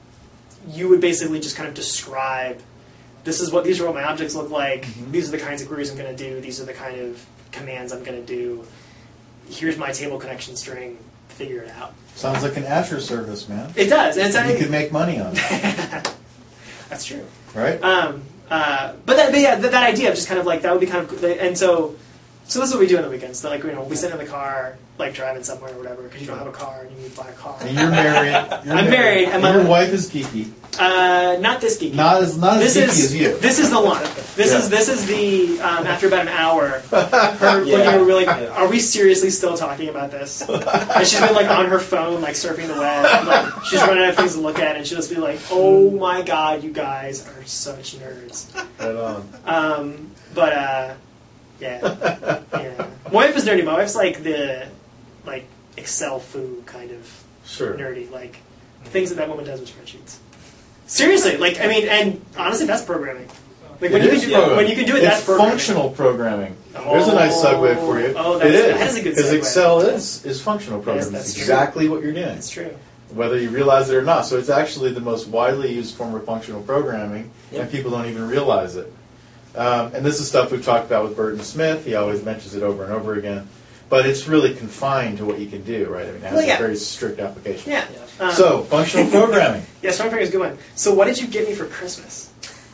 you would basically just kind of describe, this is what these are what my objects look like. Mhm. These are the kinds of queries I'm going to do. These are the kind of commands I'm going to do. Here's my table connection string. Figure it out. Sounds like an Azure service, man. It does, and it's And you actually, could make money on it, that's true. right? Um, uh, but that, but yeah, that, that idea of just kind of like that would be kind of, and so, so this is what we do on the weekends. So like, you know, we sit in the car, like driving somewhere or whatever, because you don't have a car and you need to buy a car. And you're married. You're I'm married, and And my- your wife is geeky. Uh, not this geeky. Not as not as this geeky is as you. this is the one. This Yeah. is this is the um, after about an hour. Her looking Yeah. at me really. Yeah. Are we seriously still talking about this? And she's been like on her phone, like surfing the web. Like, she's running out of things to look at, and she'll just be like, "Oh my god, you guys are such nerds." Right on. Um, but uh, yeah, yeah. My wife is nerdy. My wife's like the like Excel foo kind of Sure. nerdy, like things that that woman does with spreadsheets. Seriously, like I mean, and honestly, that's programming. Like when It you can is do programming. when you can do it, it's that's programming. functional programming. There's a nice segue for you. Oh, it that's- is. that is a good Because segue. Excel is is functional Yes, programming. that's it's true. exactly what you're doing, That's true. whether you realize it or not. So it's actually the most widely used form of functional programming, Yep. and people don't even realize it. Um, and this is stuff we've talked about with Burton Smith. He always mentions it over and over again. But it's really confined to what you can do, right? I mean, it has Well, yeah. a very strict application. Yeah. Um, So, functional programming. yeah, strong programming is a good one. So, what did you get me for Christmas?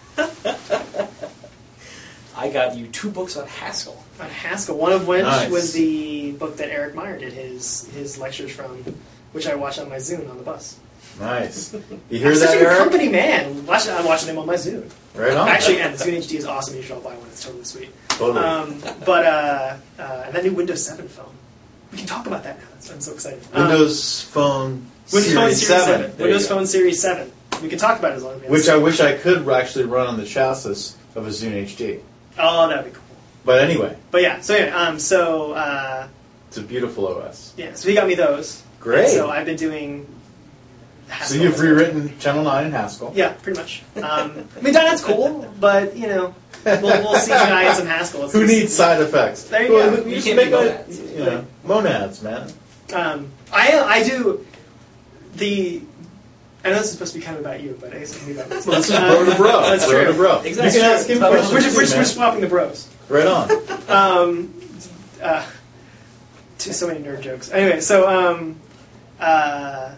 I got you two books on Haskell. On Haskell, one of which Nice. was the book that Eric Meyer did his his lectures from, which I watched on my Zune on the bus. Nice. You hear I'm that, such a good Eric? company man. Watch, I'm watching them on my Zune. Right on. Actually, and the Zune H D is awesome. You should all buy one. It's totally sweet. Totally. Um, but uh, uh, and that new Windows seven phone. We can talk about that now. That's, I'm so excited. Um, Windows Phone Windows Series Phone Series seven. seven. There Windows you go. Phone Series seven. We can talk about it as long as we have Which the I same- wish I could actually run on the chassis of a Zune H D. Oh, that'd be cool. But anyway, But yeah, so anyway, um, so uh, it's a beautiful O S. yeah, so he got me those. Great. And so I've been doing. So Haskell you've as- rewritten Channel nine in Haskell. Yeah, pretty much. Um, I mean, .NET's cool, but you know, we'll, we'll C G I and some Haskell. It's Who just- needs side effects? There you Well, go. You You just can't make be a, monads. you know, monads, man. Um, I I do the. I know this is supposed to be kind of about you, but I guess it can be about me. Well, this is bro to bro. That's bro true. to bro. Exactly. You can ask him It's about- questions We're, too, we're, we're man. swapping the bros. Right on. Um, uh, too, so many nerd jokes. Anyway, so um, uh,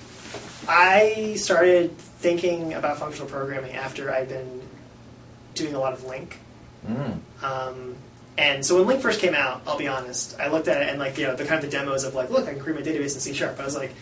I started thinking about functional programming after I'd been doing a lot of Link. Mm. Um, and so when Link first came out, I'll be honest, I looked at it and like, you know, the kind of the demos of like, look, I can create my database in C Sharp. I was like,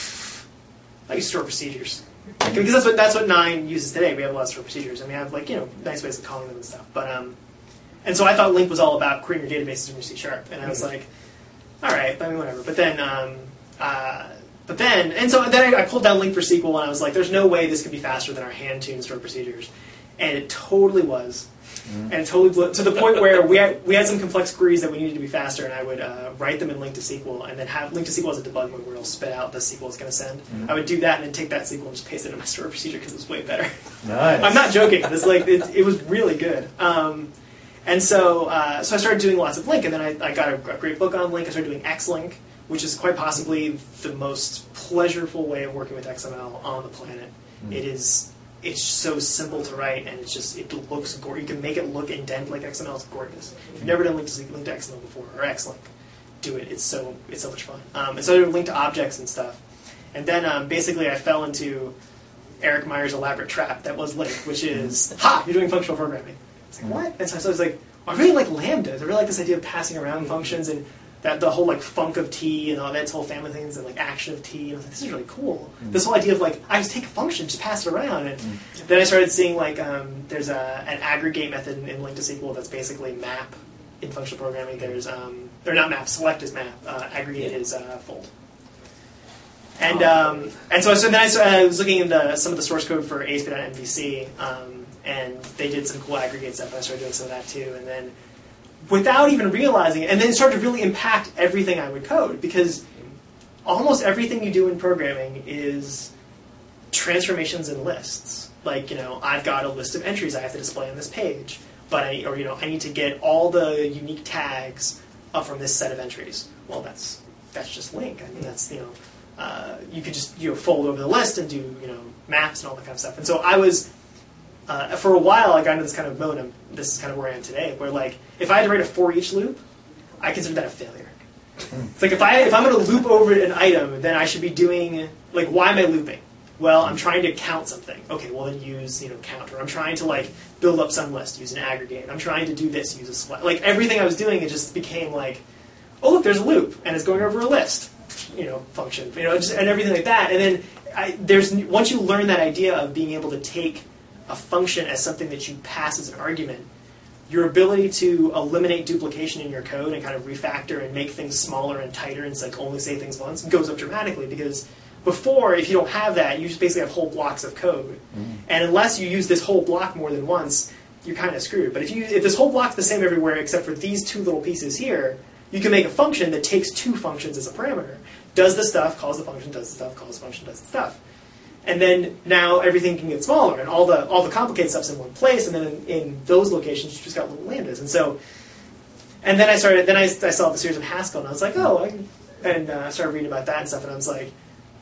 I use store procedures. Like, because that's what that's what nine uses today. We have a lot of store procedures, and we have like, you know, nice ways of calling them and stuff. But um, and so I thought Link was all about creating your databases in your C Sharp, and I was like, all right, but I mean, whatever. But then, um, uh, but then, and so then I, I pulled down Link for S Q L, and I was like, there's no way this could be faster than our hand-tuned store procedures, and it totally was. And it totally blew to the point where we had, we had some complex queries that we needed to be faster, and I would uh, write them in Link to S Q L, and then have Link to S Q L as a debug mode where it'll spit out the S Q L it's going to send. Mm-hmm. I would do that and then take that S Q L and just paste it in my store procedure because it was way better. Nice. I'm not joking. It's like it, it was really good. Um, and so uh, so I started doing lots of Link, and then I, I got a, a great book on Link. I started doing Xlink, which is quite possibly the most pleasurable way of working with X M L on the planet. Mm. It is. It's so simple to write, and it's just it looks gorgeous. You can make it look indent like X M L. It's gorgeous. If you've never done Link to, Link to X M L before or Xlink, do it. It's so it's so much fun. Um, and so I did Link to objects and stuff, and then um, basically I fell into Eric Meyer's elaborate trap that was Link, which is ha, you're doing functional programming. It's like what? And so I was like, I really like lambdas. I really like this idea of passing around functions and that the whole like func of T and all that whole family of things and like action of T. And I was like, this is really cool. Mm. This whole idea of like I just take a function, just pass it around. And mm. then I started seeing like um, there's a, an aggregate method in, in Link to S Q L that's basically map in functional programming. There's um, or not map, select is map, uh, aggregate is uh, fold. And um, and so, so then I, so I was looking into some of the source code for A S P dot M V C, um, and they did some cool aggregate stuff. And I started doing some of that too, and then without even realizing it, and then it started to really impact everything I would code because almost everything you do in programming is transformations and lists. Like, you know, I've got a list of entries I have to display on this page, but I, or you know, I need to get all the unique tags up from this set of entries. Well, that's that's just Link. I mean, that's you know. Uh, you could just you know fold over the list and do you know maps and all that kind of stuff. And so I was uh, for a while I got into this kind of mode. And this is kind of where I am today, where like if I had to write a for each loop, I consider that a failure. It's like if I if I'm going to loop over an item, then I should be doing like why am I looping? Well, I'm trying to count something. Okay, well then use you know count. Or I'm trying to like build up some list, use an aggregate. I'm trying to do this, use a select. Like everything I was doing, it just became like, oh look, there's a loop and it's going over a list. You know, function, you know, just, and everything like that. And then I, there's once you learn that idea of being able to take a function as something that you pass as an argument, your ability to eliminate duplication in your code and kind of refactor and make things smaller and tighter and like only say things once goes up dramatically. Because before, if you don't have that, you just basically have whole blocks of code, mm-hmm. and unless you use this whole block more than once, you're kind of screwed. But if you if this whole block's the same everywhere except for these two little pieces here, you can make a function that takes two functions as a parameter. Does the stuff, calls the function, does the stuff, calls the function, does the stuff. And then now everything can get smaller, and all the all the complicated stuff's in one place, and then in, in those locations you just got little lambdas. And so, and then I started, then I, I saw the series of Haskell, and I was like, oh, I, and uh, I started reading about that and stuff, and I was like,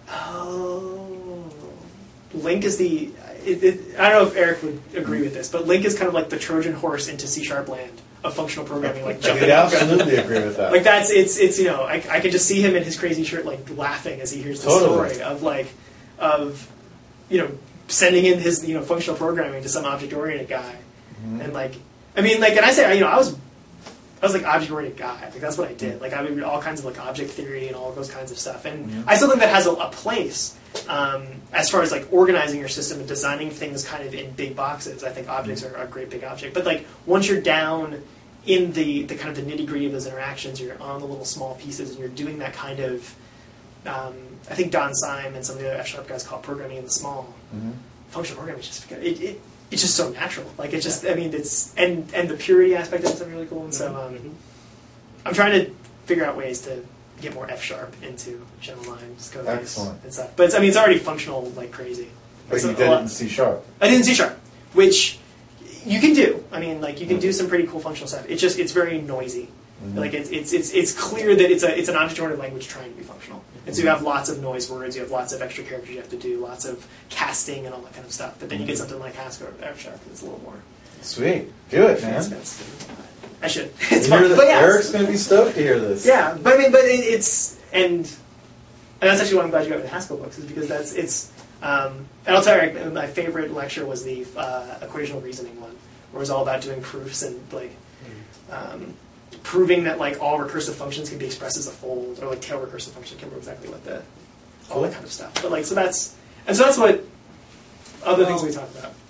oh, Link is the, it, it, I don't know if Eric would agree with this, but Link is kind of like the Trojan horse into C Sharp land of functional programming, like I jumping could up. absolutely agree with that. Like that's it's it's you know I I can just see him in his crazy shirt like laughing as he hears the Totally. story of like of you know sending in his you know functional programming to some object oriented guy, mm-hmm. and like I mean like and I say you know I was I was like object oriented guy like that's what I did like I would read all kinds of like object theory and all those kinds of stuff and mm-hmm. I still think that has a, a place, um, as far as like organizing your system and designing things kind of in big boxes, I think objects are a great big object. But like once you're down in the, the kind of the nitty gritty of those interactions, you're on the little small pieces and you're doing that kind of, um, I think Don Syme and some of the other F Sharp guys call it programming in the small. Mm-hmm. Functional programming is just, it, it, it's just so natural. Like it's just, I mean, it's, and, and the purity aspect of it's really cool. And so um, I'm trying to figure out ways to get more F Sharp into Channel nine's code base and stuff. But it's, I mean, it's already functional like crazy. But it's you a, did a it in C Sharp. I did in C Sharp, which you can do. I mean, like you can do some pretty cool functional stuff. It's just it's very noisy. Mm-hmm. Like it's it's it's it's clear that it's a it's an object-oriented language trying to be functional. And so you have lots of noise words, you have lots of extra characters you have to do, lots of casting and all that kind of stuff. But then you get something like Haskell or F Sharp that's a little more. Sweet, do it, man. Expensive. I should. It's fun. fun. But yeah, Eric's going to be stoked to hear this. Yeah, but I mean, but it, it's and and that's actually why I'm glad you got the Haskell books, is because that's it's. Um, and I'll tell you, my favorite lecture was the uh, equational reasoning one, where it was all about doing proofs and like um, proving that like all recursive functions can be expressed as a fold, or like tail recursive function. I can't remember exactly what the all that kind of stuff. But like, so that's and so that's what other well, things we talk about.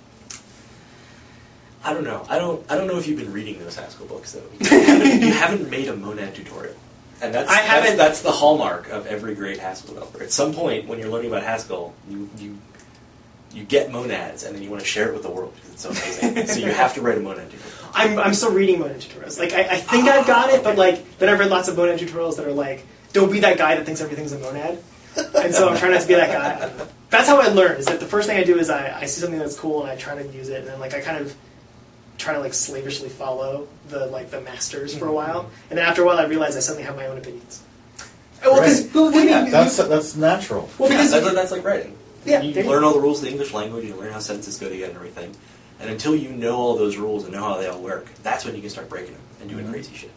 I don't know. I don't. I don't know if you've been reading those Haskell books though. You haven't, you haven't made a monad tutorial, and that's I haven't, that's, that's the hallmark of every great Haskell developer. At some point, when you're learning about Haskell, you you you get monads, and then you want to share it with the world because it's so amazing. So you have to write a monad tutorial. I'm I'm still reading monad tutorials. Like I, I think ah, I've got it, okay. But like then I've read lots of monad tutorials that are like, don't be that guy that thinks everything's a monad. And so I'm trying not to be that guy. That's how I learn. Is that the first thing I do is I, I see something that's cool and I try to use it, and then like I kind of try to like slavishly follow the like the masters for a while, and then after a while I realize I suddenly have my own opinions. Well, right. well, well yeah, that's that's natural. Well, because yeah, that's, that's like writing. Yeah, you learn all the rules of the English language, you learn how sentences go together and everything, and until you know all those rules and know how they all work, that's when you can start breaking them and doing mm-hmm. crazy shit.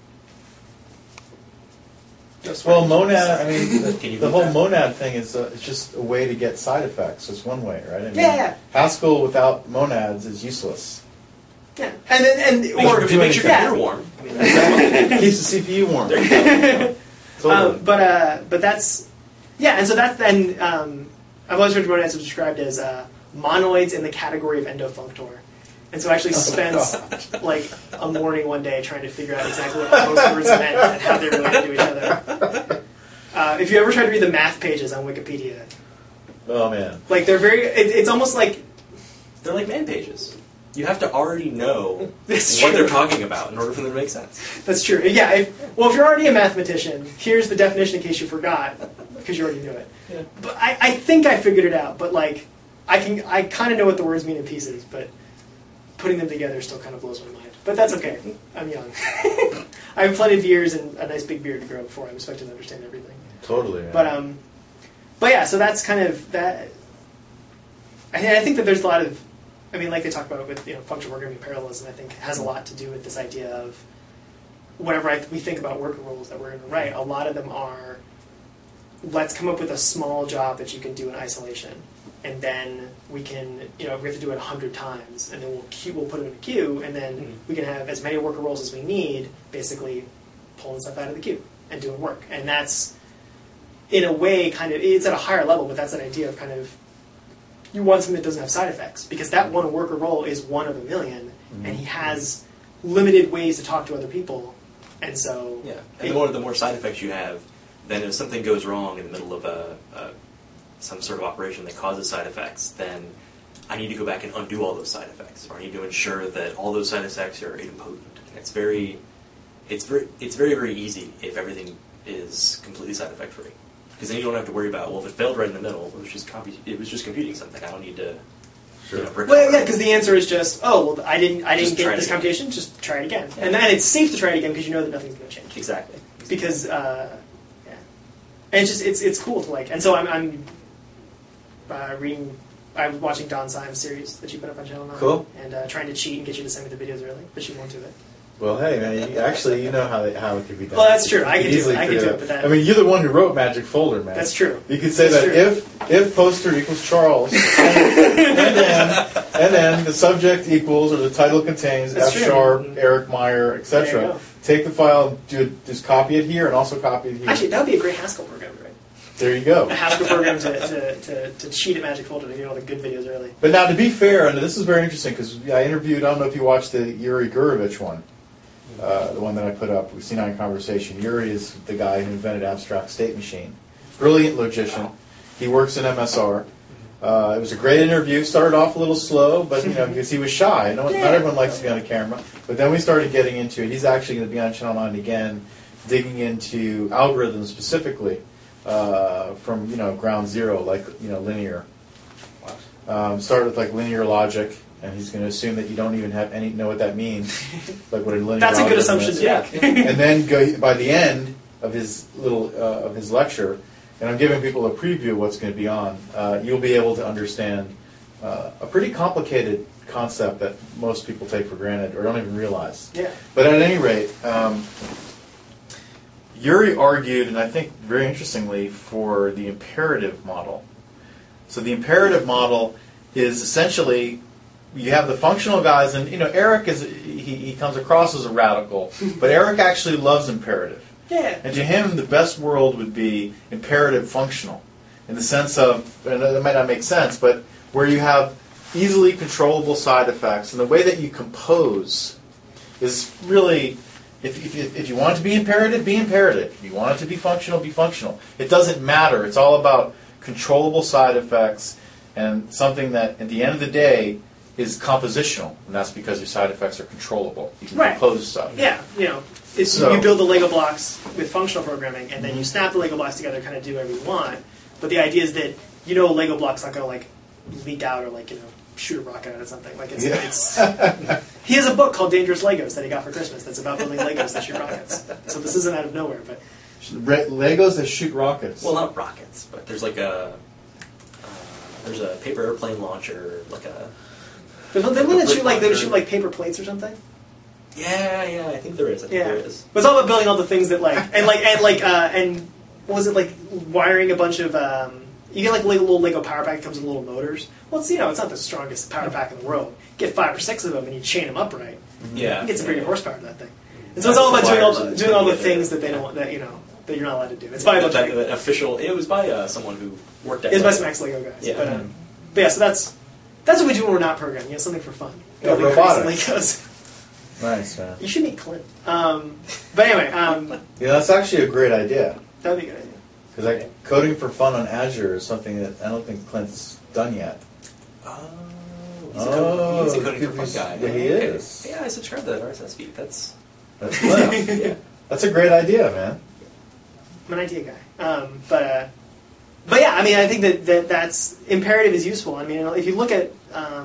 Well, monad, I mean, the, the whole that? monad thing is uh, it's just a way to get side effects. It's one way, right? I mean, yeah, yeah. Haskell without monads is useless. Yeah, and then and makes or your, it makes your computer warm. I mean, exactly. Keeps the C P U warm. There you go. Totally. Um, but uh, but that's yeah, and so that's then um, I've always heard monads described as uh, monoids in the category of endofunctor. And so I actually spent oh like a morning one day trying to figure out exactly what those words meant and how they related to each other. Uh, if you ever try to read the math pages on Wikipedia, oh man, like they're very, it, it's almost like they're like man pages. You have to already know That's what true. they're talking about in order for them to make sense. That's true. Yeah. If, well, if you're already a mathematician, here's the definition in case you forgot, because you already knew it. Yeah. But I, I think I figured it out. But like, I can, I kind of know what the words mean in pieces, but putting them together still kind of blows my mind. But that's okay. I'm young. I have plenty of years and a nice big beard to grow before I'm expected to understand everything. Totally. Man. But um, but yeah. So that's kind of that. I, I think that there's a lot of, I mean, like they talk about with you know functional programming parallelism. I think has a lot to do with this idea of whatever I, we think about worker rules that we're going to write. A lot of them are, let's come up with a small job that you can do in isolation. And then we can, you know, we have to do it a hundred times, and then we'll queue, we'll put it in a queue, and then mm-hmm. we can have as many worker roles as we need, basically pulling stuff out of the queue and doing work. And that's, in a way, kind of, it's at a higher level, but that's an idea of kind of, you want something that doesn't have side effects, because that one worker role is one of a million, mm-hmm. and he has limited ways to talk to other people, and so... Yeah, and it, the more the more side effects you have, then if something goes wrong in the middle of a... a some sort of operation that causes side effects, then I need to go back and undo all those side effects, or I need to ensure that all those side effects are idempotent. And it's very, it's very, it's very, very easy if everything is completely side effect free, because then you don't have to worry about, well, if it failed right in the middle, it was just copy, it was just computing something. I don't need to. Sure. You know, well, yeah, because the answer is just, oh, well, I didn't, I didn't just get this computation. Just try it again, yeah. And then it's safe to try it again because you know that nothing's going to change. Exactly. Because, uh, yeah, and it's just it's it's cool to like, and so I'm. I'm Uh, reading, I was watching Don Syme's series that she put up on Channel nine. Cool. And uh, trying to cheat and get you to send me the videos early, but she won't do it. Well, hey, man, you, actually, you know how they, how it could be done. Well, that's true. I you can do it. I can do it. But that, I mean, you're the one who wrote Magic Folder, man. That's true. You could say that's that if if poster equals Charles, and, and then and then the subject equals or the title contains that's F true. sharp, Mm-hmm. Eric Meyer, et cetera. Take the file, do just copy it here, and also copy it here. Actually, that would be a great Haskell program, right? There you go. A Haskell program to, to, to, to cheat at Magic Folder to get all the good videos early. But now, to be fair, and this is very interesting because I interviewed, I don't know if you watched the Yuri Gurevich one, uh, the one that I put up, C nine Conversation. Yuri is the guy who invented Abstract State Machine. Brilliant logician. He works in M S R. Uh, it was a great interview. Started off a little slow, but you know, because he was shy. No, not everyone likes to be on the camera. But then we started getting into it. He's actually going to be on Channel nine again, digging into algorithms specifically uh, from you know ground zero, like you know linear. Um, start with like linear logic, and he's going to assume that you don't even have any know what that means, like what a linear. That's a good algorithm assumption is. to make. And then go by the end of his little uh, of his lecture. And I'm giving people a preview of what's going to be on. Uh, you'll be able to understand uh, a pretty complicated concept that most people take for granted or don't even realize. Yeah. But at any rate, um, Yuri argued, and I think very interestingly, for the imperative model. So the imperative model is essentially you have the functional guys, and you know Eric is he, he comes across as a radical, but Eric actually loves imperative. Yeah. And to him, the best world would be imperative functional, in the sense of, and it might not make sense, but where you have easily controllable side effects, and the way that you compose is really, if, if, if you want it to be imperative, be imperative. If you want it to be functional, be functional. It doesn't matter. It's all about controllable side effects and something that, at the end of the day, is compositional, and that's because your side effects are controllable. You can Right. compose stuff. Yeah, you know, it's, So- you build the Lego blocks with functional programming, and then Mhm. you snap the Lego blocks together, kind of do whatever you want. But the idea is that you know a Lego block's not going to like leak out or like you know shoot a rocket out of something. Like it's, Yeah. it's he has a book called Dangerous Legos that he got for Christmas that's about building Legos that shoot rockets. So this isn't out of nowhere, but Re- Legos that shoot rockets. Well, not rockets, but there's like a uh, there's a paper airplane launcher, like a but they Like a wouldn't brick shoot like they would launcher. shoot like paper plates or something. yeah, yeah. I think there is. I think Yeah, there is. but it's all about building all the things that like and like and like uh, and what was it like wiring a bunch of um, you get like a little Lego power pack that comes with little motors. Well, it's you know it's not the strongest power pack in the world. Get five or six of them and you chain them up right. Yeah, You get some yeah, pretty good yeah. horsepower in that thing. And so it's all about doing all the, Wires doing all the and- things that they don't that you know that you're not allowed to do. It's by a bunch that, of that official. It was by uh, someone who worked at. it's by Lego. some ex Lego guys. Yeah. But, um, but yeah, so that's that's what we do when we're not programming. You know, something for fun. Yeah, Building crazy robotics. Legos. Nice, man. You should meet Clint. Um, but anyway, um, Yeah, that's actually a great idea. that'd be a good idea. Because like coding for fun on Azure is something that I don't think Clint's done yet. Oh, he's a Oh, coding, he's a coding for good fun use- guy. yeah, he Okay. is. Yeah, I subscribed to that R S S feed. That's That's Clint. yeah. That's a great idea, man. I'm an idea guy. Um, but uh, but yeah, I mean, I think that, that that's imperative is useful. I mean, if you look at um,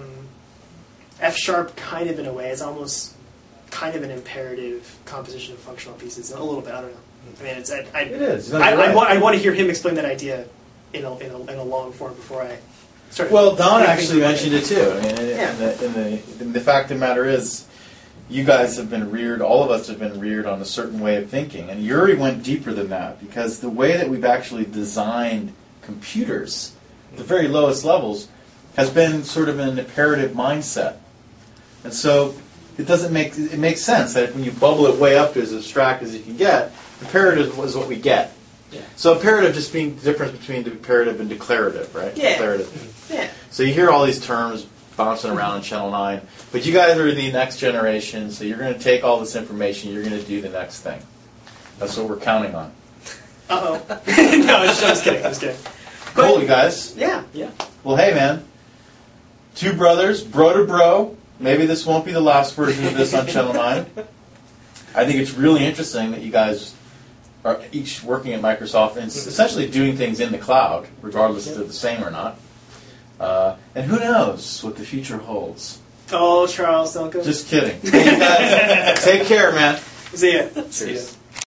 F sharp, kind of in a way, it's almost kind of an imperative composition of functional pieces. A little bit, I don't know. I mean, it's I, I, It is. No, I, you're I, right. want, I want to hear him explain that idea in a, in a, in a long form before I start. Well, Don thinking actually about mentioned it too. I mean, Yeah. in the, in the, in the fact of the matter is, you guys have been reared, all of us have been reared on a certain way of thinking. And Yuri went deeper than that because the way that we've actually designed computers, the very lowest levels, has been sort of an imperative mindset. And so it doesn't make, it makes sense that when you bubble it way up to as abstract as you can get, imperative is what we get. Yeah. So imperative just being the difference between imperative and declarative, right? Yeah. Declarative. Yeah. So you hear all these terms bouncing around on Channel nine, but you guys are the next generation, so you're going to take all this information, you're going to do the next thing. That's what we're counting on. Uh oh. no, I'm just, I'm just kidding. I'm just kidding. But- Cool, you guys. Yeah. Yeah. Well, hey, man. Two brothers, bro to bro. Maybe this won't be the last version of this on Channel nine. I think it's really interesting that you guys are each working at Microsoft and essentially doing things in the cloud, regardless if they're the same or not. Uh, and who knows what the future holds. Oh, Charles, don't go. Just kidding. Hey, you guys, take care, man. See ya. Cheers.